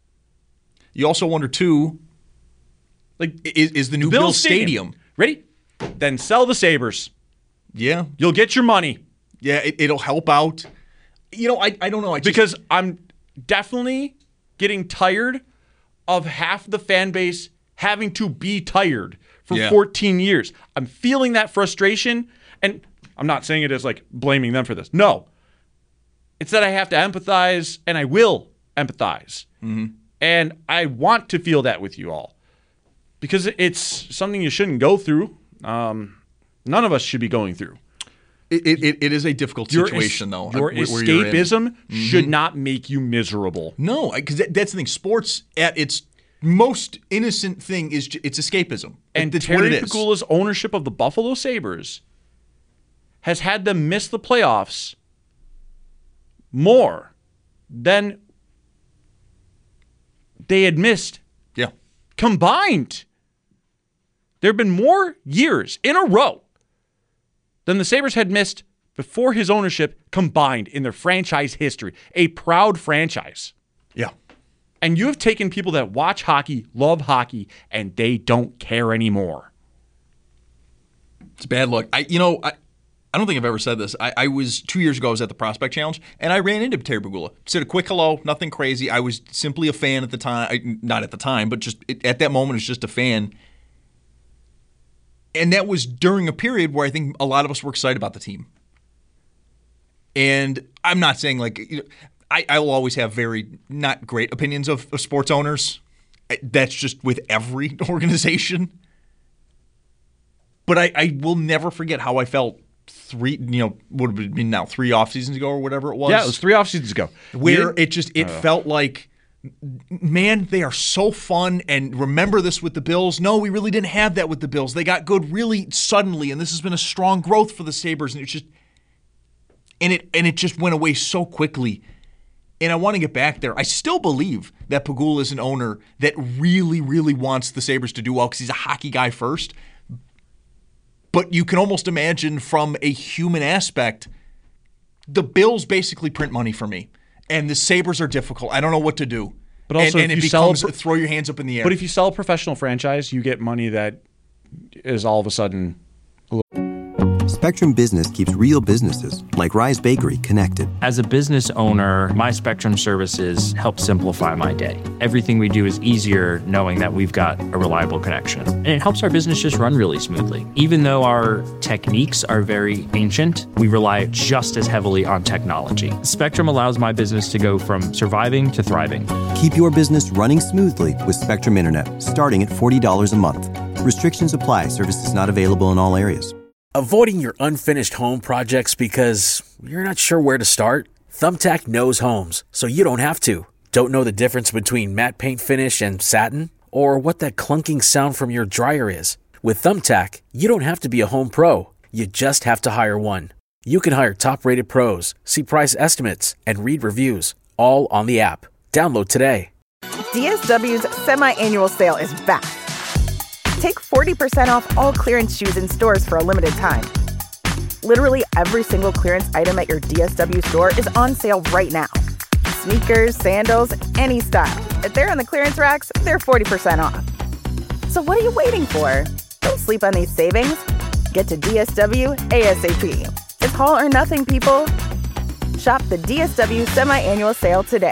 You also wonder too, like, is, is the new Bill, Bill Stadium. Stadium ready? Then sell the Sabres. Yeah, you'll get your money. Yeah, it, it'll help out. You know, I I don't know. I just, because I'm definitely getting tired of half the fan base having to be tired for yeah. fourteen years. I'm feeling that frustration, and I'm not saying it as like blaming them for this. No. It's that I have to empathize, and I will empathize. Mm-hmm. And I want to feel that with you all. Because it's something you shouldn't go through. Um, none of us should be going through. It it, it is a difficult situation, your, though. Your where, where escapism mm-hmm. should not make you miserable. No, because that, that's the thing. Sports, at its most innocent thing, is it's escapism. And that's Terry what it is. Pegula's ownership of the Buffalo Sabres has had them miss the playoffs more than they had missed yeah. combined. There have been more years in a row than the Sabres had missed before his ownership combined in their franchise history. A proud franchise. Yeah. And you have taken people that watch hockey, love hockey, and they don't care anymore. It's bad luck. I, you know, I, I don't think I've ever said this. I, I was, two years ago, I was at the Prospect Challenge, and I ran into Terry Pegula. Said a quick hello, nothing crazy. I was simply a fan at the time. I, not at the time, but just it, at that moment, it's just a fan. And that was during a period where I think a lot of us were excited about the team. And I'm not saying, like, you know, I, I will always have very not great opinions of, of sports owners. That's just with every organization. But I, I will never forget how I felt three, you know, would have been now three off seasons ago or whatever it was. Yeah, it was three off seasons ago. Where it just, it uh, felt like, man, they are so fun, and remember this with the Bills. No, we really didn't have that with the Bills. They got good really suddenly, and this has been a strong growth for the Sabres, and it's just, and it and it just went away so quickly. And I want to get back there. I still believe that Pegula is an owner that really, really wants the Sabres to do well because he's a hockey guy first. But you can almost imagine from a human aspect, the Bills basically print money for me. And the Sabres are difficult. I don't know what to do. But also, and, and if it you sell becomes a, throw your hands up in the air. But if you sell a professional franchise, you get money that is all of a sudden a little. Spectrum Business keeps real businesses, like Rise Bakery, connected. As a business owner, my Spectrum services help simplify my day. Everything we do is easier knowing that we've got a reliable connection. And it helps our business just run really smoothly. Even though our techniques are very ancient, we rely just as heavily on technology. Spectrum allows my business to go from surviving to thriving. Keep your business running smoothly with Spectrum Internet, starting at forty dollars a month. Restrictions apply. Services not available in all areas. Avoiding your unfinished home projects because you're not sure where to start? Thumbtack knows homes, so you don't have to. Don't know the difference between matte paint finish and satin? Or what that clunking sound from your dryer is? With Thumbtack, you don't have to be a home pro. You just have to hire one. You can hire top-rated pros, see price estimates, and read reviews, all on the app. Download today. D S W's semi-annual sale is back. Take forty percent off all clearance shoes in stores for a limited time. Literally every single clearance item at your D S W store is on sale right now. Sneakers, sandals, any style. If they're on the clearance racks, they're forty percent off. So what are you waiting for? Don't sleep on these savings. Get to D S W ASAP. It's all or nothing, people. Shop the D S W semi-annual sale today.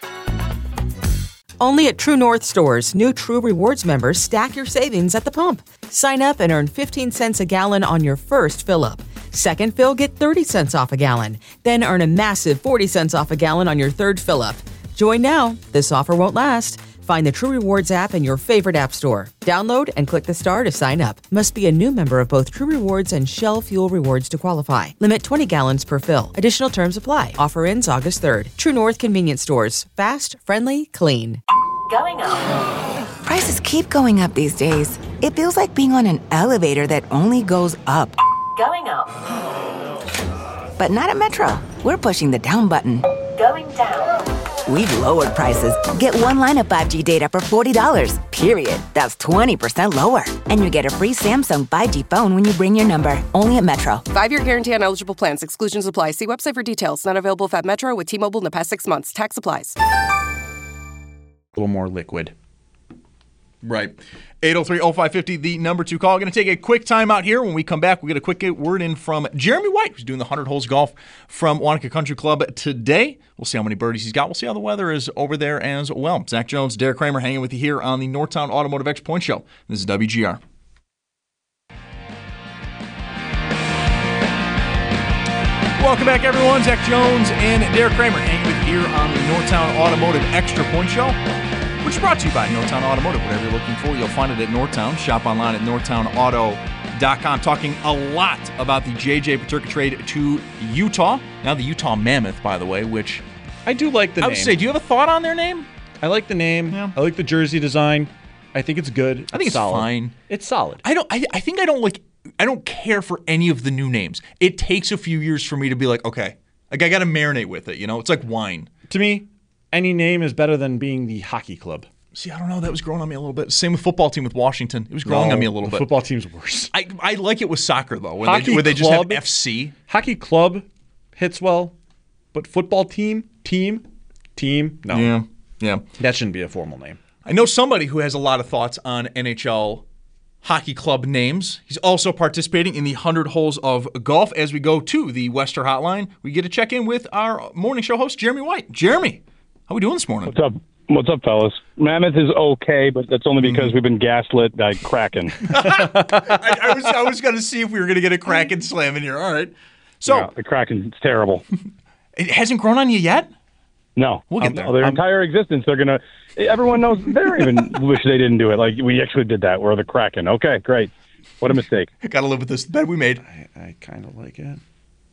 Only at True North stores, new True Rewards members stack your savings at the pump. Sign up and earn fifteen cents a gallon on your first fill-up. Second fill, get thirty cents off a gallon. Then earn a massive forty cents off a gallon on your third fill-up. Join now. This offer won't last. Find the True Rewards app in your favorite app store. Download and click the star to sign up. Must be a new member of both True Rewards and Shell Fuel Rewards to qualify. Limit twenty gallons per fill. Additional terms apply. Offer ends August third. True North Convenience Stores. Fast, friendly, clean. Going up. Prices keep going up these days. It feels like being on an elevator that only goes up. Going up. But not at Metro. We're pushing the down button. Going down. We've lowered prices. Get one line of five G data for forty dollars, period. That's twenty percent lower. And you get a free Samsung five G phone when you bring your number. Only at Metro. Five-year guarantee on eligible plans. Exclusions apply. See website for details. Not available if at Metro with T-Mobile in the past six months. Tax applies. A little more liquid. Right. eight oh three oh five five oh, the number two call. Going to take a quick time out here. When we come back, we'll get a quick word in from Jeremy White, who's doing the one hundred holes golf from Wanaka Country Club today. We'll see how many birdies he's got. We'll see how the weather is over there as well. Zach Jones, Derek Kramer hanging with you here on the Northtown Automotive Extra Point Show. This is W G R. Welcome back, everyone. Zach Jones and Derek Kramer hanging with you here on the Northtown Automotive Extra Point Show, which is brought to you by Northtown Automotive. Whatever you're looking for, you'll find it at Northtown. Shop online at northtown auto dot com. Talking a lot about the J J Peterka trade to Utah. Now the Utah Mammoth, by the way, which I do like the I name. would say, do you have a thought on their name? I like the name. Yeah. I like the jersey design. I think it's good. I think it's solid. fine. It's solid. I don't. I, I think I don't like. I don't care for any of the new names. It takes a few years for me to be like, okay, like I got to marinate with it. You know, it's like wine. To me, any name is better than being the hockey club. See, I don't know. That was growing on me a little bit. Same with football team with Washington. It was growing no, on me a little the bit. Football team's worse. I I like it with soccer though, where hockey they, where they just club, have F C. Hockey club hits well, but football team, team, team, no. Yeah, yeah. That shouldn't be a formal name. I know somebody who has a lot of thoughts on N H L hockey club names. He's also participating in the one hundred holes of golf. As we go to the Wester Hotline, we get to check in with our morning show host, Jeremy White. Jeremy, how are we doing this morning? What's up? What's up, fellas? Mammoth is okay, but that's only because mm-hmm. we've been gaslit by Kraken. I, I was I was going to see if we were going to get a Kraken slam in here. All right. So yeah, the Kraken's terrible. It hasn't grown on you yet? No. We'll get um, there. Their um, entire existence, they're going to – everyone knows – they don't even wish they didn't do it. Like, we actually did that. We're the Kraken. Okay, great. What a mistake. Got to live with this bed we made. I, I kind of like it.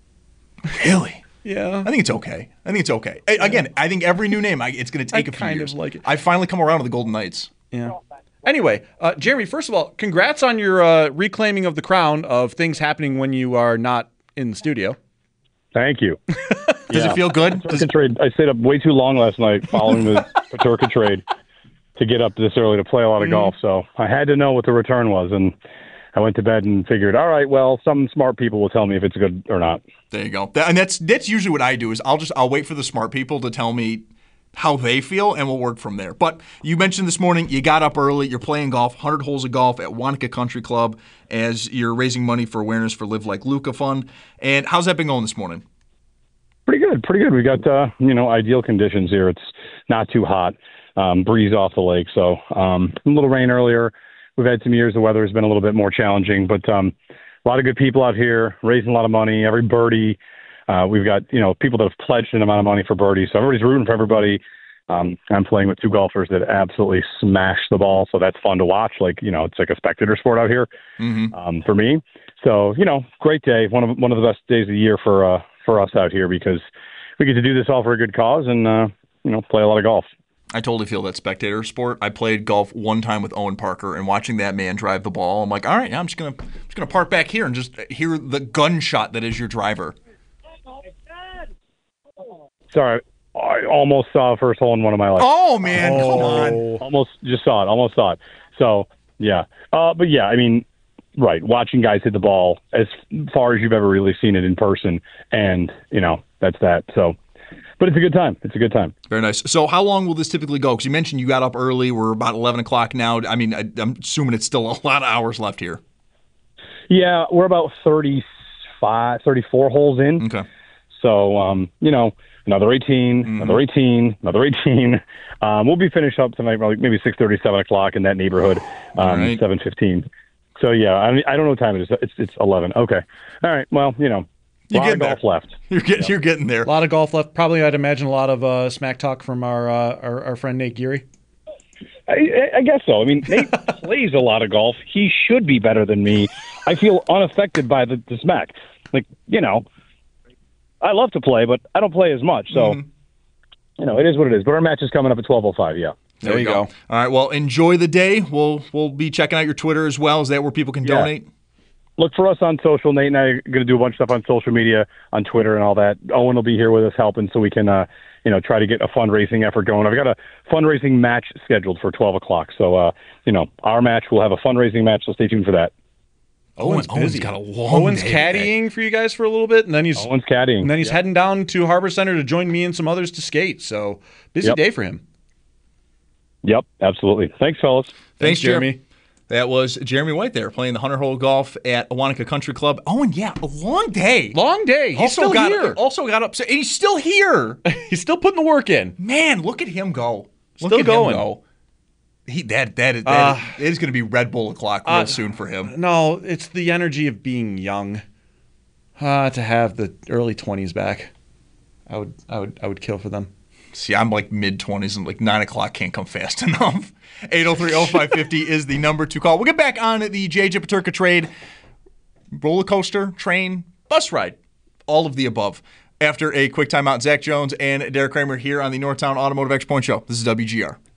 Really? Yeah. I think it's okay. I think it's okay. I, again, I think every new name, I, it's going to take I a few kind years. of like it. I finally come around to the Golden Knights. Yeah. Anyway, uh, Jeremy, first of all, congrats on your uh, reclaiming of the crown of things happening when you are not in the studio. Thank you. Does yeah. it feel good? Does... Trade, I stayed up way too long last night following the Peterka trade to get up this early to play a lot of mm-hmm. golf. So I had to know what the return was, and I went to bed and figured, all right, well, some smart people will tell me if it's good or not. There you go. And that's that's usually what I do is I'll just I'll wait for the smart people to tell me how they feel, and we'll work from there. But you mentioned this morning you got up early. You're playing golf, one hundred holes of golf at Wanaka Country Club as you're raising money for awareness for Live Like Luca Fund. And how's that been going this morning? Pretty good, pretty good. We got, uh, you know, ideal conditions here. It's not too hot, um, breeze off the lake. So um, a little rain earlier. We've had some years the weather has been a little bit more challenging, but um, a lot of good people out here raising a lot of money. Every birdie, uh, we've got, you know, people that have pledged an amount of money for birdies. So everybody's rooting for everybody. Um, I'm playing with two golfers that absolutely smash the ball, so that's fun to watch. Like, you know, it's like a spectator sport out here mm-hmm. um, for me. So, you know, great day. One of one of the best days of the year for uh, for us out here because we get to do this all for a good cause and, uh, you know, play a lot of golf. I totally feel that spectator sport. I played golf one time with Owen Parker, and watching that man drive the ball, I'm like, all right, I'm just gonna just gonna park back here and just hear the gunshot that is your driver. Sorry, I almost saw a first hole in one of my life. Oh man, oh, come on! Almost just saw it. Almost saw it. So yeah, uh, but yeah, I mean, right, watching guys hit the ball as far as you've ever really seen it in person, and you know that's that. So. But it's a good time. It's a good time. Very nice. So how long will this typically go? Because you mentioned you got up early. We're about eleven o'clock now. I mean, I, I'm assuming it's still a lot of hours left here. Yeah, we're about thirty-five, thirty-four holes in. Okay. So, um, you know, another eighteen, mm-hmm. another eighteen, another eighteen. Um, we'll be finished up tonight, probably maybe six thirty, seven o'clock in that neighborhood, um, right. seven fifteen. So, yeah, I, mean, I don't know what time it is. It's, it's eleven. Okay. All right. Well, you know. A lot of golf there. left. You're getting, yeah. you're getting there. A lot of golf left. Probably, I'd imagine, a lot of uh, smack talk from our, uh, our our friend Nate Geary. I, I guess so. I mean, Nate plays a lot of golf. He should be better than me. I feel unaffected by the, the smack. Like, you know, I love to play, but I don't play as much. So, mm-hmm. you know, it is what it is. But our match is coming up at twelve oh five, yeah. There, there you go. go. All right, well, enjoy the day. We'll, we'll be checking out your Twitter as well. Is that where people can yeah. donate? Look for us on social. Nate and I are going to do a bunch of stuff on social media, on Twitter and all that. Owen will be here with us helping so we can, uh, you know, try to get a fundraising effort going. I've got a fundraising match scheduled for twelve o'clock. So, uh, you know, our match, we'll have a fundraising match, so stay tuned for that. Owen's busy. Owen's got a long Owen's day caddying today. For you guys for a little bit, and then he's Owen's caddying. And then he's yep. heading down to Harbor Center to join me and some others to skate. So, busy yep. day for him. Yep, absolutely. Thanks, fellas. Thanks, Thanks Jeremy. Jeremy. That was Jeremy White there playing the one hundred hole golf at Wanaka Country Club. Oh, and yeah, a long day. Long day. He's also still got, here. Also got upset. And he's still here. He's still putting the work in. Man, look at him go. Look still at going. Him go. He, that, that, that, uh, is, it is going to be Red Bull o'clock real uh, soon for him. No, it's the energy of being young. Uh, to have the early twenties back. I would, I would, I would kill for them. See, I'm like mid-twenties and like nine o'clock can't come fast enough. eight oh three oh five fifty is the number to call. We'll get back on the J J Peterka trade. Roller coaster, train, bus ride, all of the above. After a quick timeout, Zach Jones and Derek Kramer here on the Northtown Automotive Extra Point Show. This is W G R.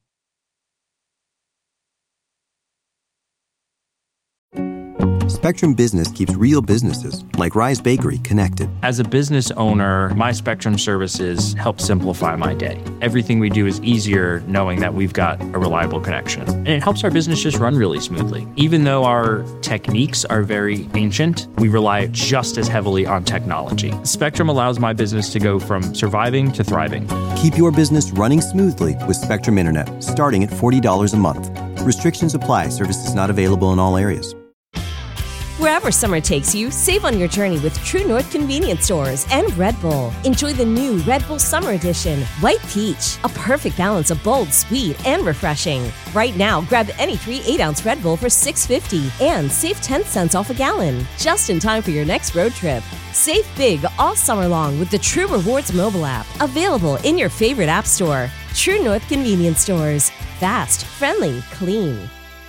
Spectrum Business keeps real businesses, like Rise Bakery, connected. As a business owner, my Spectrum services help simplify my day. Everything we do is easier knowing that we've got a reliable connection. And it helps our business just run really smoothly. Even though our techniques are very ancient, we rely just as heavily on technology. Spectrum allows my business to go from surviving to thriving. Keep your business running smoothly with Spectrum Internet, starting at forty dollars a month. Restrictions apply. Services not available in all areas. Wherever summer takes you, save on your journey with True North convenience stores and Red Bull. Enjoy the new Red Bull Summer Edition, White Peach, a perfect balance of bold, sweet, and refreshing. Right now, grab any three eight-ounce Red Bull for six dollars and fifty cents and save ten cents off a gallon, just in time for your next road trip. Save big all summer long with the True Rewards mobile app, available in your favorite app store. True North convenience stores. Fast, friendly, clean.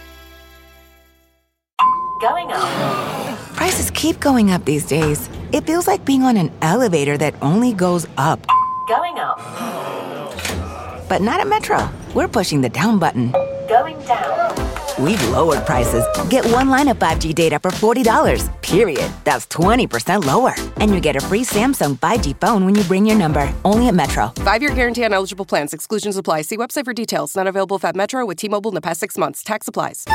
Going up. Prices keep going up these days. It feels like being on an elevator that only goes up. Going up. But not at Metro. We're pushing the down button. Going down. We've lowered prices. Get one line of five G data for forty dollars, period. That's twenty percent lower. And you get a free Samsung five G phone when you bring your number. Only at Metro. Five-year guarantee on eligible plans. Exclusions apply. See website for details. Not available if at Metro with T-Mobile in the past six months. Tax applies.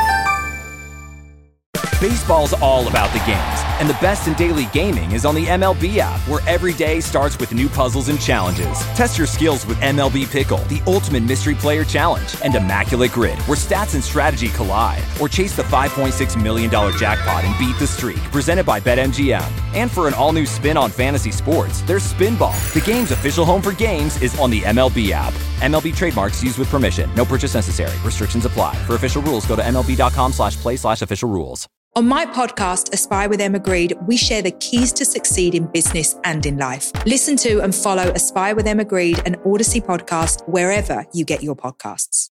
Baseball's all about the games, and the best in daily gaming is on the M L B app, where every day starts with new puzzles and challenges. Test your skills with M L B Pickle, the ultimate mystery player challenge, and Immaculate Grid, where stats and strategy collide. Or chase the five point six million dollars jackpot and beat the streak, presented by BetMGM. And for an all-new spin on fantasy sports, there's Spinball. The game's official home for games is on the M L B app. M L B trademarks used with permission. No purchase necessary. Restrictions apply. For official rules, go to mlb.com slash play slash official rules. On my podcast, Aspire with Emma Greed, we share the keys to succeed in business and in life. Listen to and follow Aspire with Emma Greed and Odyssey podcast wherever you get your podcasts.